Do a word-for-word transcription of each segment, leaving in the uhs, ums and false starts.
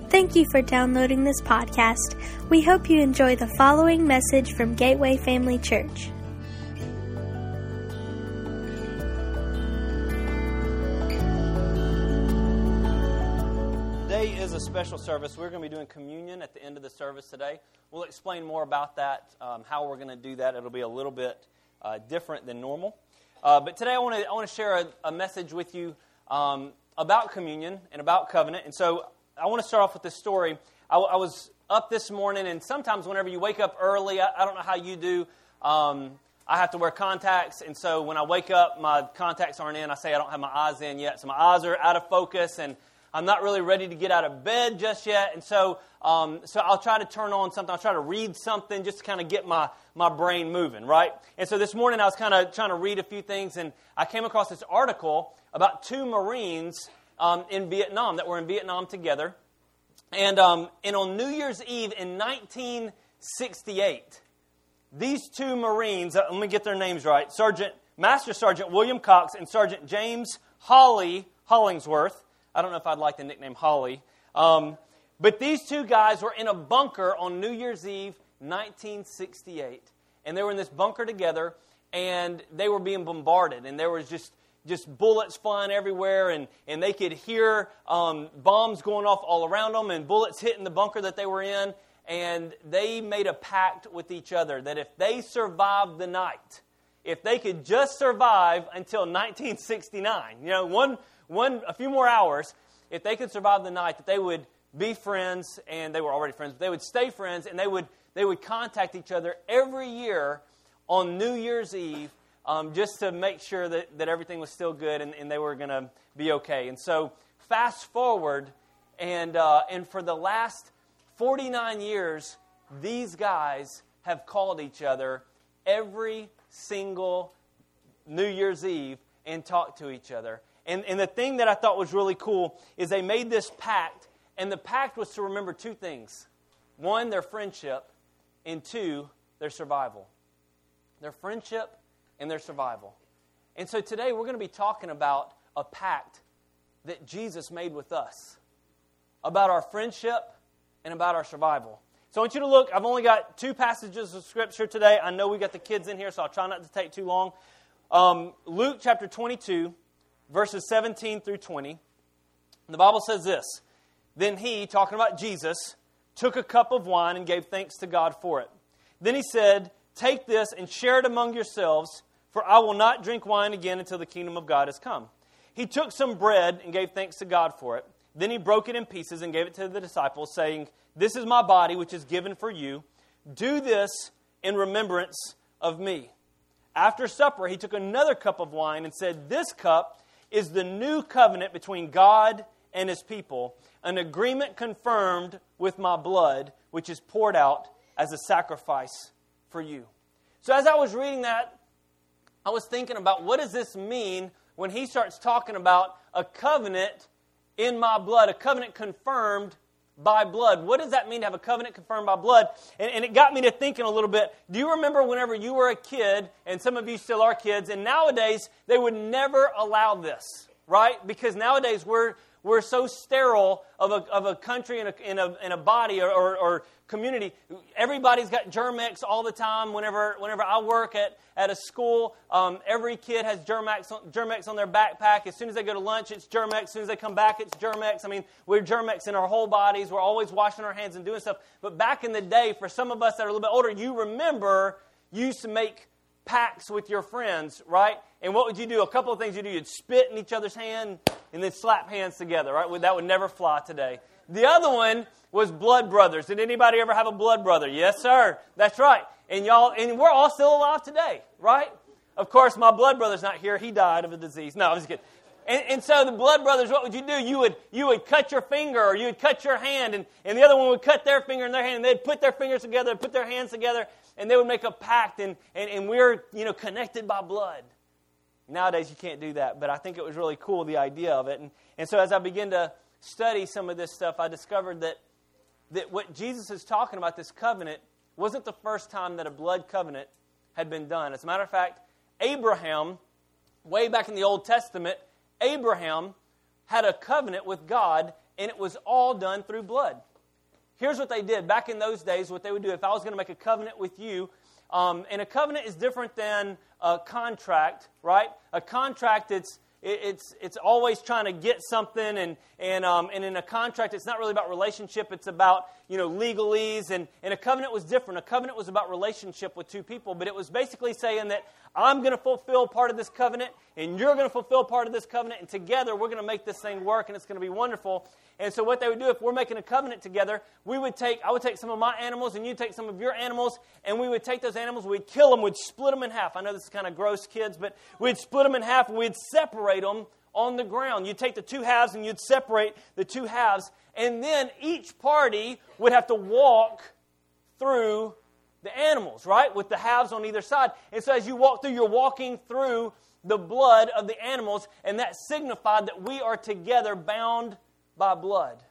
Thank you for downloading this podcast. We hope you enjoy the following message from Gateway Family Church. Today is a special service. We're going to be doing communion at the end of the service today. We'll explain more about that, um, how we're going to do that. It'll be a little bit uh, different than normal. Uh, but today I want to I want to share a, a message with you um, about communion and about covenant. And so I want to start off with this story. I, I was up this morning, and sometimes whenever you wake up early, I, I don't know how you do, um, I have to wear contacts, and so when I wake up, my contacts aren't in. I say I don't have my eyes in yet, so my eyes are out of focus, and I'm not really ready to get out of bed just yet, and so um, so I'll try to turn on something. I'll try to read something just to kind of get my, my brain moving, right? And so this morning I was kind of trying to read a few things, and I came across this article about two Marines Um, in Vietnam, that were in Vietnam together. And, um, and on New Year's Eve in nineteen sixty-eight, these two Marines, uh, let me get their names right, Sergeant, Master Sergeant William Cox and Sergeant James Holly Hollingsworth. I don't know if I'd like the nickname Holly. Um, but these two guys were in a bunker on New Year's Eve, nineteen sixty-eight. And they were in this bunker together, and they were being bombarded. And there was just Just bullets flying everywhere, and, and they could hear um, bombs going off all around them and bullets hitting the bunker that they were in. And they made a pact with each other that if they survived the night, if they could just survive until nineteen sixty-nine, you know, one, one, a few more hours, if they could survive the night, that they would be friends, and they were already friends, but they would stay friends, and they would they would contact each other every year on New Year's Eve, Um, just to make sure that, that everything was still good and, and they were going to be okay. And so fast forward, and uh, and for the last forty-nine years, these guys have called each other every single New Year's Eve and talked to each other. And, and the thing that I thought was really cool is they made this pact, and the pact was to remember two things. One, their friendship, and two, their survival. Their friendship and their survival. And so today we're going to be talking about a pact that Jesus made with us, about our friendship and about our survival. So I want you to look. I've only got two passages of Scripture today. I know we got the kids in here, so I'll try not to take too long. Um, Luke chapter twenty-two, verses seventeen through twenty. The Bible says this: Then he, talking about Jesus, took a cup of wine and gave thanks to God for it. Then he said, Take this and share it among yourselves, for I will not drink wine again until the kingdom of God has come. He took some bread and gave thanks to God for it. Then he broke it in pieces and gave it to the disciples, saying, This is my body, which is given for you. Do this in remembrance of me. After supper, he took another cup of wine and said, This cup is the new covenant between God and His people, an agreement confirmed with my blood, which is poured out as a sacrifice for you. So as I was reading that, I was thinking about, what does this mean when he starts talking about a covenant in my blood, a covenant confirmed by blood? What does that mean to have a covenant confirmed by blood? And, and it got me to thinking a little bit. Do you remember whenever you were a kid, and some of you still are kids, and nowadays they would never allow this, right? Because nowadays we're we're so sterile of a of a country and a in a in a body or, or, or community. Everybody's got Germ-X all the time. Whenever whenever I work at, at a school, um, every kid has Germ-X on, Germ-X on their backpack. As soon as they go to lunch, it's Germ-X. As soon as they come back, it's Germ-X. I mean, we're Germ-X in our whole bodies. We're always washing our hands and doing stuff. But back in the day, for some of us that are a little bit older, you remember you used to make pacts with your friends, right? And what would you do? A couple of things you do. You'd spit in each other's hand and then slap hands together, right? That would never fly today. The other one was blood brothers. Did anybody ever have a blood brother? Yes, sir. That's right. And y'all, and we're all still alive today, right? Of course, my blood brother's not here. He died of a disease. No, I'm just kidding. And, and so the blood brothers, what would you do? You would you would cut your finger, or you would cut your hand, and, and the other one would cut their finger and their hand, and they'd put their fingers together, put their hands together, and they would make a pact, and, and, and we're you know connected by blood. Nowadays, you can't do that, but I think it was really cool, the idea of it. And, and so as I began to study some of this stuff, I discovered that, that what Jesus is talking about, this covenant, wasn't the first time that a blood covenant had been done. As a matter of fact, Abraham, way back in the Old Testament, Abraham had a covenant with God, and it was all done through blood. Here's what they did. Back in those days, what they would do, if I was going to make a covenant with you, um, and a covenant is different than a contract, right? A contract, it's It's it's always trying to get something, and and um, and in a contract, it's not really about relationship. It's about, you know, legalese, and, and a covenant was different. A covenant was about relationship with two people, but it was basically saying that I'm going to fulfill part of this covenant, and you're going to fulfill part of this covenant, and together we're going to make this thing work, and it's going to be wonderful. And so what they would do, if we're making a covenant together, we would take, I would take some of my animals, and you'd take some of your animals, and we would take those animals, we'd kill them, we'd split them in half. I know this is kind of gross, kids, but we'd split them in half, and we'd separate them on the ground. You'd take the two halves, and you'd separate the two halves, and then each party would have to walk through the animals, right, with the halves on either side. And so as you walk through, you're walking through the blood of the animals, and that signified that we are together bound by blood.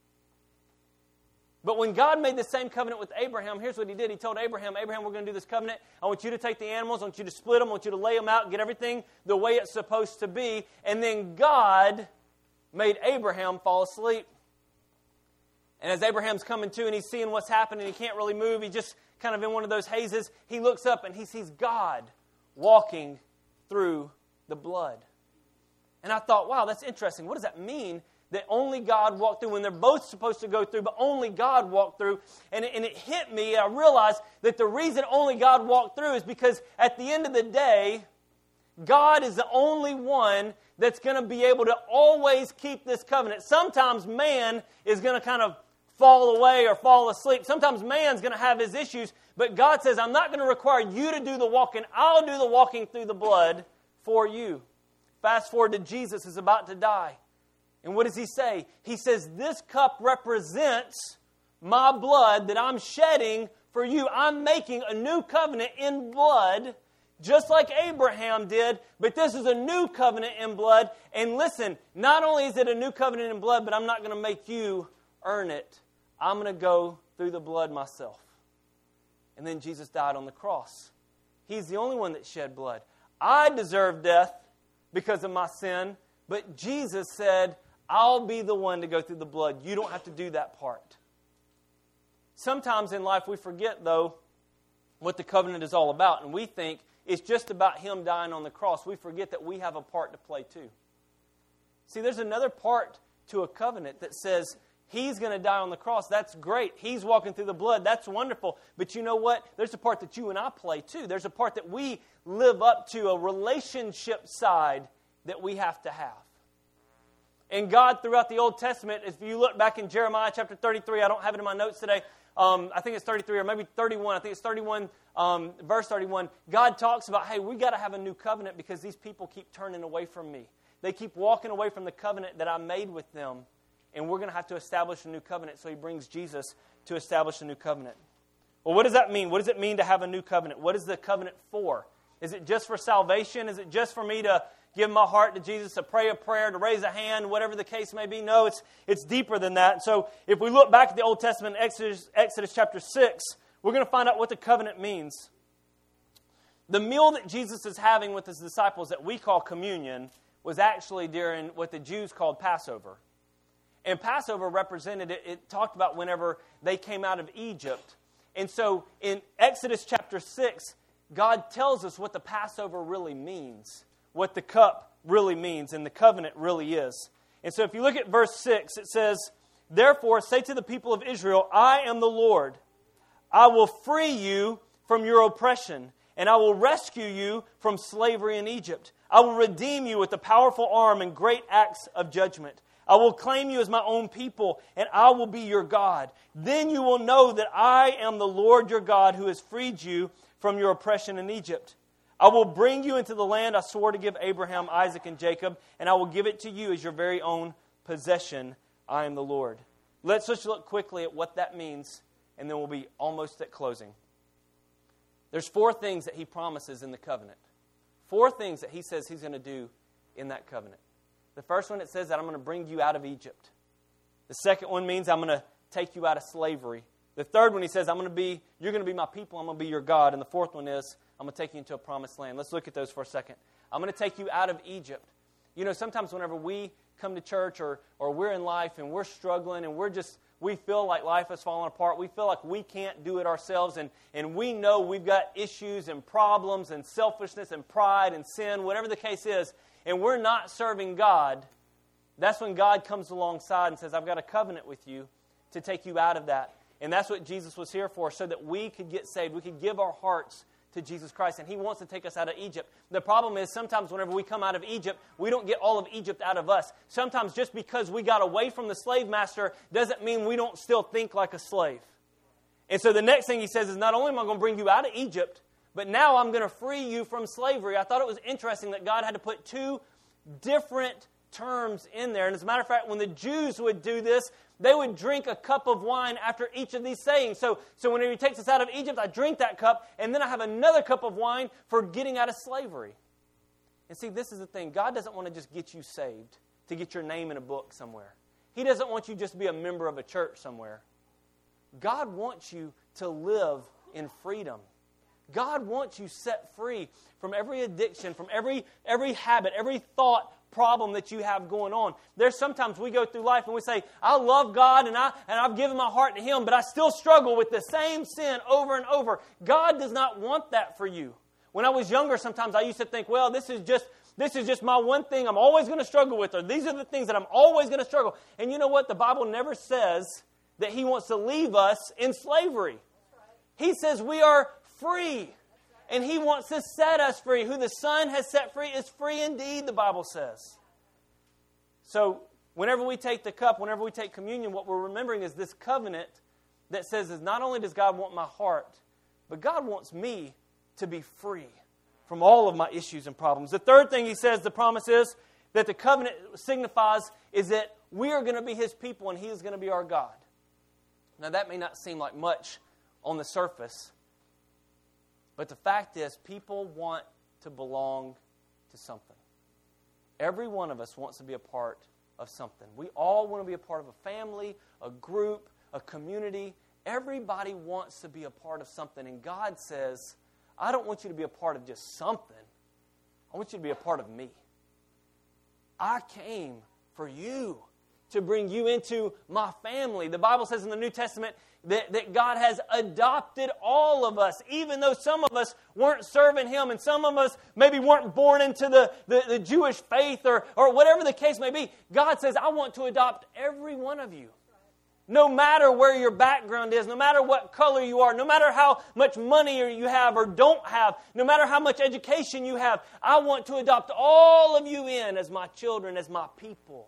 But when God made the same covenant with Abraham, here's what He did. He told Abraham, Abraham, we're going to do this covenant. I want you to take the animals. I want you to split them. I want you to lay them out, get everything the way it's supposed to be. And then God made Abraham fall asleep. And as Abraham's coming to and he's seeing what's happening, he can't really move. He's just kind of in one of those hazes. He looks up and he sees God walking through the blood. And I thought, wow, that's interesting. What does that mean? That only God walked through when they're both supposed to go through, but only God walked through. And it, and it hit me, I realized that the reason only God walked through is because at the end of the day, God is the only one that's going to be able to always keep this covenant. Sometimes man is going to kind of fall away or fall asleep. Sometimes man's going to have his issues, but God says, I'm not going to require you to do the walking. I'll do the walking through the blood for you. Fast forward to Jesus is about to die. And what does He say? He says, this cup represents my blood that I'm shedding for you. I'm making a new covenant in blood, just like Abraham did, but this is a new covenant in blood. And listen, not only is it a new covenant in blood, but I'm not going to make you earn it. I'm going to go through the blood myself. And then Jesus died on the cross. He's the only one that shed blood. I deserve death because of my sin, but Jesus said, I'll be the one to go through the blood. You don't have to do that part. Sometimes in life we forget, though, what the covenant is all about, and we think it's just about Him dying on the cross. We forget that we have a part to play too. See, there's another part to a covenant that says He's going to die on the cross. That's great. He's walking through the blood. That's wonderful. But you know what? There's a part that you and I play too. There's a part that we live up to, a relationship side that we have to have. And God, throughout the Old Testament, if you look back in Jeremiah chapter thirty-three, I don't have it in my notes today, um, I think it's thirty-three or maybe thirty-one, I think it's thirty-one, um, verse thirty-one, God talks about, hey, we got to have a new covenant because these people keep turning away from me. They keep walking away from the covenant that I made with them, and we're going to have to establish a new covenant. So He brings Jesus to establish a new covenant. Well, what does that mean? What does it mean to have a new covenant? What is the covenant for? Is it just for salvation? Is it just for me to give my heart to Jesus, to pray a prayer, to raise a hand, whatever the case may be? No, it's it's deeper than that. So if we look back at the Old Testament, Exodus, Exodus chapter six, we're going to find out what the covenant means. The meal that Jesus is having with His disciples that we call communion was actually during what the Jews called Passover. And Passover represented, it, it talked about whenever they came out of Egypt. And so in Exodus chapter six, God tells us what the Passover really means, what the cup really means, and the covenant really is. And so if you look at verse six, it says, therefore say to the people of Israel, I am the Lord. I will free you from your oppression, and I will rescue you from slavery in Egypt. I will redeem you with a powerful arm and great acts of judgment. I will claim you as my own people, and I will be your God. Then you will know that I am the Lord your God who has freed you from your oppression in Egypt. I will bring you into the land I swore to give Abraham, Isaac, and Jacob, and I will give it to you as your very own possession. I am the Lord. Let's just look quickly at what that means, and then we'll be almost at closing. There's four things that He promises in the covenant. Four things that He says He's going to do in that covenant. The first one, it says that I'm going to bring you out of Egypt. The second one means I'm going to take you out of slavery. The third one, He says, I'm going to be, you're going to be my people, I'm going to be your God. And the fourth one is, I'm going to take you into a promised land. Let's look at those for a second. I'm going to take you out of Egypt. You know, sometimes whenever we come to church or, or we're in life and we're struggling and we're just, we feel like life is falling apart. We feel like we can't do it ourselves, and, and we know we've got issues and problems and selfishness and pride and sin, whatever the case is, and we're not serving God. That's when God comes alongside and says, I've got a covenant with you to take you out of that. And that's what Jesus was here for, so that we could get saved. We could give our hearts to Jesus Christ, and He wants to take us out of Egypt. The problem is sometimes whenever we come out of Egypt, we don't get all of Egypt out of us. Sometimes just because we got away from the slave master doesn't mean we don't still think like a slave. And so the next thing He says is, not only am I going to bring you out of Egypt, but now I'm going to free you from slavery. I thought it was interesting that God had to put two different terms in there. And as a matter of fact, when the Jews would do this, they would drink a cup of wine after each of these sayings. So, so whenever He takes us out of Egypt, I drink that cup, and then I have another cup of wine for getting out of slavery. And see, this is the thing. God doesn't want to just get you saved to get your name in a book somewhere. He doesn't want you just to be a member of a church somewhere. God wants you to live in freedom. God wants you set free from every addiction, from every every habit, every thought problem that you have going on. There's sometimes we go through life and we say, I love God and, I, and I've given my heart to Him, but I still struggle with the same sin over and over. God does not want that for you. When I was younger, sometimes I used to think, well, this is just this is just my one thing I'm always going to struggle with, or these are the things that I'm always going to struggle. And you know what? The Bible never says that He wants to leave us in slavery. He says we are free. And He wants to set us free. Who the Son has set free is free indeed, the Bible says. So whenever we take the cup, whenever we take communion, what we're remembering is this covenant that says is not only does God want my heart, but God wants me to be free from all of my issues and problems. The third thing He says, the promise is, that the covenant signifies is that we are going to be His people and He is going to be our God. Now that may not seem like much on the surface, but the fact is, people want to belong to something. Every one of us wants to be a part of something. We all want to be a part of a family, a group, a community. Everybody wants to be a part of something. And God says, I don't want you to be a part of just something. I want you to be a part of me. I came for you, to bring you into my family. The Bible says in the New Testament that, that God has adopted all of us, even though some of us weren't serving Him and some of us maybe weren't born into the, the, the Jewish faith or, or whatever the case may be. God says, I want to adopt every one of you. No matter where your background is, no matter what color you are, no matter how much money you have or don't have, no matter how much education you have, I want to adopt all of you in as my children, as my people.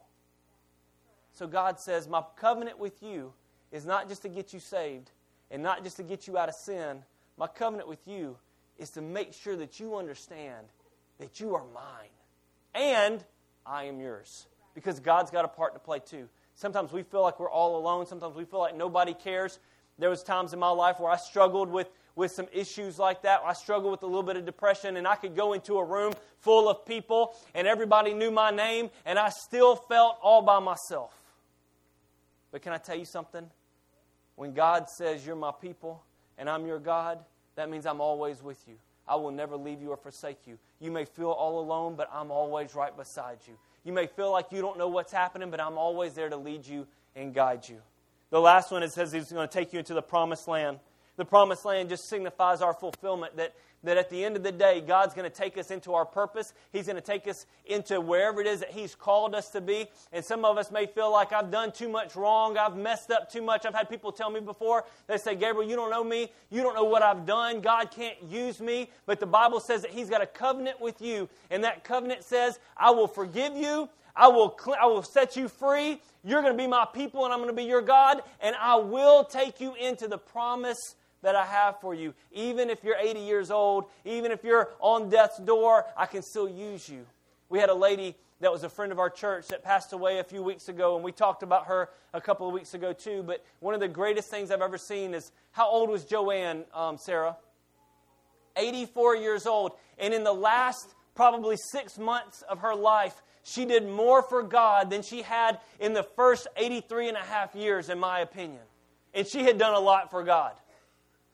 So God says, my covenant with you is not just to get you saved and not just to get you out of sin. My covenant with you is to make sure that you understand that you are mine and I am yours. Because God's got a part to play too. Sometimes we feel like we're all alone. Sometimes we feel like nobody cares. There was times in my life where I struggled with, with some issues like that. I struggled with a little bit of depression, and I could go into a room full of people, and everybody knew my name, and I still felt all by myself. But can I tell you something? When God says you're my people, and I'm your God, that means I'm always with you. I will never leave you or forsake you. You may feel all alone, but I'm always right beside you. You may feel like you don't know what's happening, but I'm always there to lead you and guide you. The last one, it says He's going to take you into the promised land. The promised land just signifies our fulfillment, that, that at the end of the day, God's going to take us into our purpose. He's going to take us into wherever it is that He's called us to be. And some of us may feel like I've done too much wrong. I've messed up too much. I've had people tell me before, they say, Gabriel, you don't know me. You don't know what I've done. God can't use me. But the Bible says that He's got a covenant with you. And that covenant says, I will forgive you. I will, I will set you free. You're going to be my people and I'm going to be your God. And I will take you into the promise that I have for you. Even if you're eighty years old, even if you're on death's door, I can still use you. We had a lady that was a friend of our church that passed away a few weeks ago, and we talked about her a couple of weeks ago too. But one of the greatest things I've ever seen is, how old was Joanne, um, Sarah? eighty-four years old. And in the last probably six months of her life, she did more for God than she had in the first eighty-three and a half years, in my opinion. And she had done a lot for God.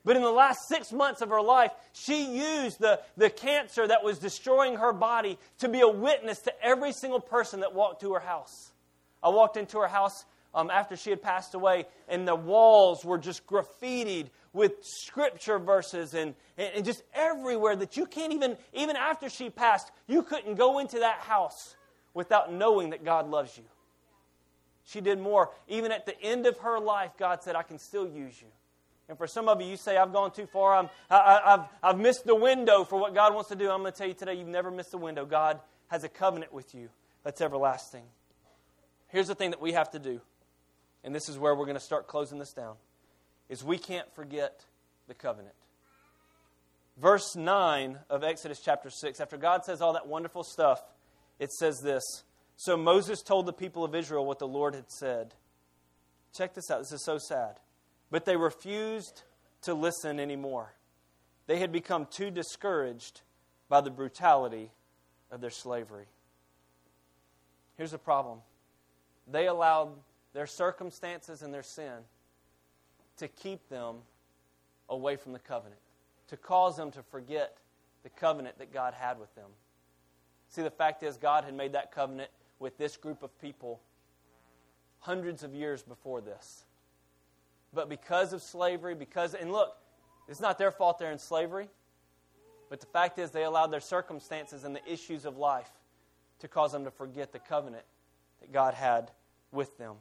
But in the last six months of her life, she used the, the cancer that was destroying her body to be a witness to every single person that walked to her house. I walked into her house um, after she had passed away, and the walls were just graffitied with scripture verses and, and just everywhere that you can't even, even after she passed, you couldn't go into that house without knowing that God loves you. She did more. Even at the end of her life, God said, I can still use you. And for some of you, you say, I've gone too far. I'm, I, I've, I've missed the window for what God wants to do. I'm going to tell you today, you've never missed the window. God has a covenant with you that's everlasting. Here's the thing that we have to do, and this is where we're going to start closing this down, is we can't forget the covenant. Verse nine of Exodus chapter six, after God says all that wonderful stuff, it says this, so Moses told the people of Israel what the Lord had said. Check this out. This is so sad. But they refused to listen anymore. They had become too discouraged by the brutality of their slavery. Here's the problem. They allowed their circumstances and their sin to keep them away from the covenant, to cause them to forget the covenant that God had with them. See, the fact is, God had made that covenant with this group of people hundreds of years before this. But because of slavery, because, and look, it's not their fault they're in slavery, but the fact is they allowed their circumstances and the issues of life to cause them to forget the covenant that God had with them.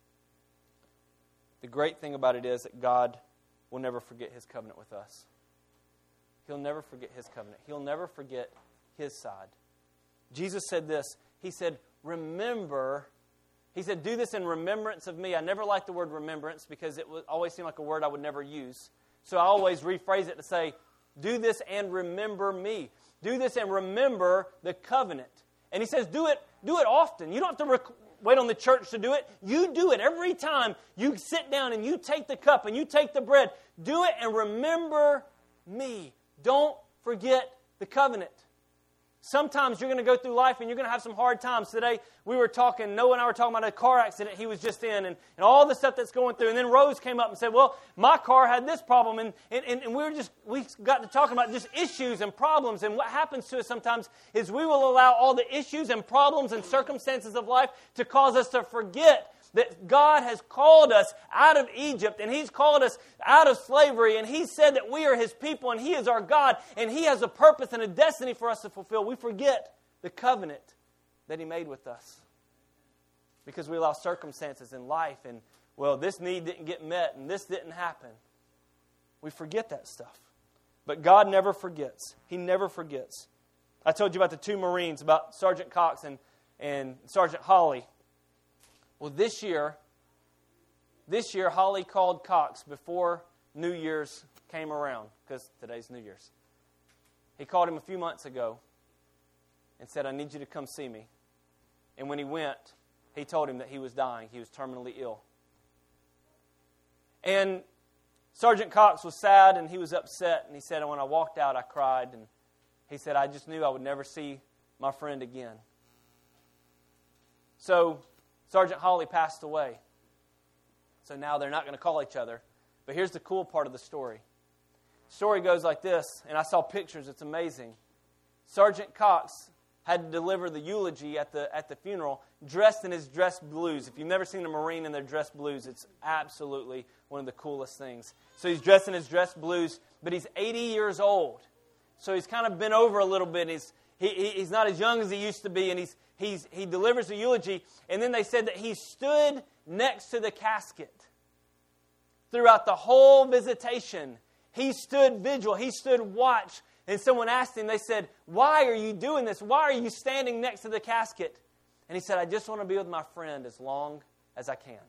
The great thing about it is that God will never forget His covenant with us. He'll never forget His covenant. He'll never forget His side. Jesus said this. He said, remember. He said, do this in remembrance of me. I never liked the word remembrance because it would always seem like a word I would never use. So I always rephrase it to say, do this and remember me. Do this and remember the covenant. And he says, do it, do it often. You don't have to rec- wait on the church to do it. You do it every time you sit down and you take the cup and you take the bread. Do it and remember me. Don't forget the covenant. Sometimes you're going to go through life and you're going to have some hard times. Today we were talking, Noah and I were talking about a car accident he was just in and, and all the stuff that's going through. And then Rose came up and said, well, my car had this problem. And, and, and we were just, we got to talking about just issues and problems. And what happens to us sometimes is we will allow all the issues and problems and circumstances of life to cause us to forget that God has called us out of Egypt and He's called us out of slavery and He said that we are His people and He is our God and He has a purpose and a destiny for us to fulfill. We forget the covenant that He made with us because we allow circumstances in life and, well, this need didn't get met and this didn't happen. We forget that stuff. But God never forgets. He never forgets. I told you about the two Marines, about Sergeant Cox and, and Sergeant Holly. Well, this year, this year, Holly called Cox before New Year's came around, because today's New Year's. He called him a few months ago and said, I need you to come see me. And when he went, he told him that he was dying. He was terminally ill. And Sergeant Cox was sad and he was upset. And he said, when I walked out, I cried. And he said, I just knew I would never see my friend again. So Sergeant Holly passed away. So now they're not going to call each other. But here's the cool part of the story. The story goes like this, and I saw pictures. It's amazing. Sergeant Cox had to deliver the eulogy at the at the funeral dressed in his dress blues. If you've never seen a Marine in their dress blues, it's absolutely one of the coolest things. So he's dressed in his dress blues, but he's eighty years old. So he's kind of bent over a little bit. He's he, he's not as young as he used to be, and he's He's, he delivers the eulogy, and then they said that he stood next to the casket throughout the whole visitation. He stood vigil. He stood watch. And someone asked him, they said, why are you doing this? Why are you standing next to the casket? And he said, I just want to be with my friend as long as I can.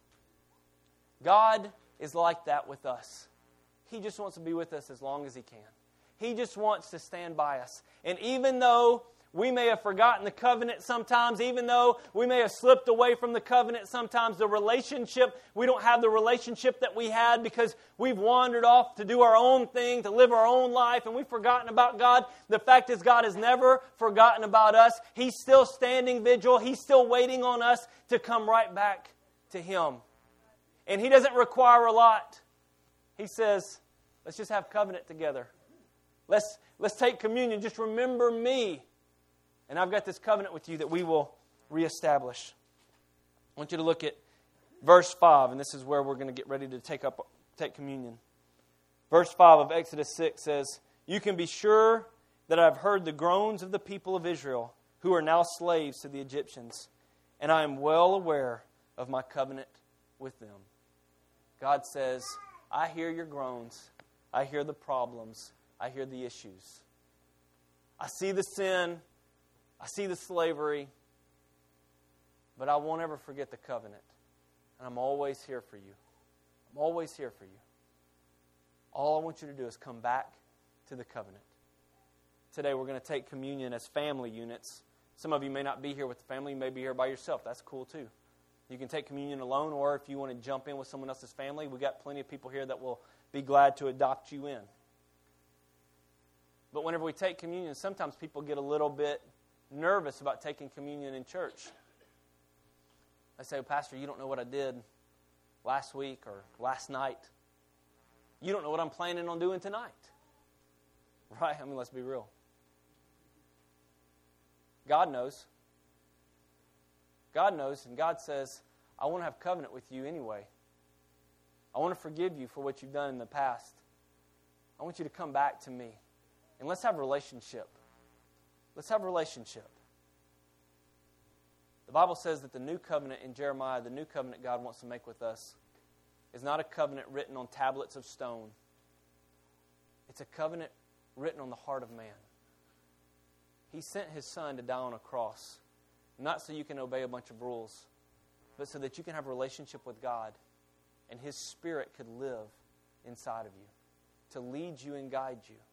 God is like that with us. He just wants to be with us as long as He can. He just wants to stand by us. And even though we may have forgotten the covenant sometimes, even though we may have slipped away from the covenant sometimes, the relationship, we don't have the relationship that we had because we've wandered off to do our own thing, to live our own life, and we've forgotten about God. The fact is, God has never forgotten about us. He's still standing vigil. He's still waiting on us to come right back to Him. And He doesn't require a lot. He says, Let's just have covenant together. Let's, let's take communion. Just remember me. And I've got this covenant with you that we will reestablish. I want you to look at verse five, and this is where we're going to get ready to take up take communion. Verse five of Exodus six says, "You can be sure that I've heard the groans of the people of Israel, who are now slaves to the Egyptians, and I am well aware of my covenant with them." God says, I hear your groans. I hear the problems. I hear the issues. I see the sin. I see the slavery. But I won't ever forget the covenant. And I'm always here for you. I'm always here for you. All I want you to do is come back to the covenant. Today we're going to take communion as family units. Some of you may not be here with the family. You may be here by yourself. That's cool too. You can take communion alone, or if you want to jump in with someone else's family, we've got plenty of people here that will be glad to adopt you in. But whenever we take communion, sometimes people get a little bit nervous about taking communion in church. I say, Pastor, you don't know what I did last week or last night. You don't know what I'm planning on doing tonight. Right? I mean, let's be real. God knows. God knows, and God says, I want to have covenant with you anyway. I want to forgive you for what you've done in the past. I want you to come back to me. And let's have a relationship. Let's have a relationship. The Bible says that the new covenant in Jeremiah, the new covenant God wants to make with us, is not a covenant written on tablets of stone. It's a covenant written on the heart of man. He sent His Son to die on a cross, not so you can obey a bunch of rules, but so that you can have a relationship with God and His Spirit could live inside of you to lead you and guide you.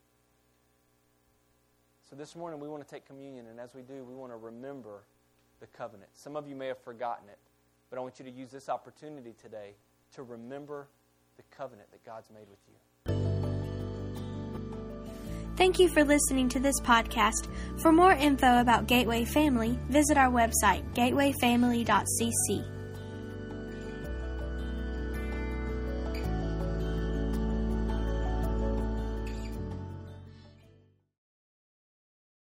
So this morning we want to take communion, and as we do, we want to remember the covenant. Some of you may have forgotten it, but I want you to use this opportunity today to remember the covenant that God's made with you. Thank you for listening to this podcast. For more info about Gateway Family, visit our website, gateway family dot c c.